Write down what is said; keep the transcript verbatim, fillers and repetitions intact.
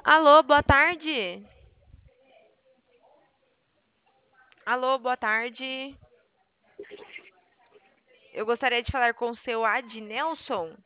Alô, boa tarde. Alô, boa tarde. Eu gostaria de falar com o seu Adnelson.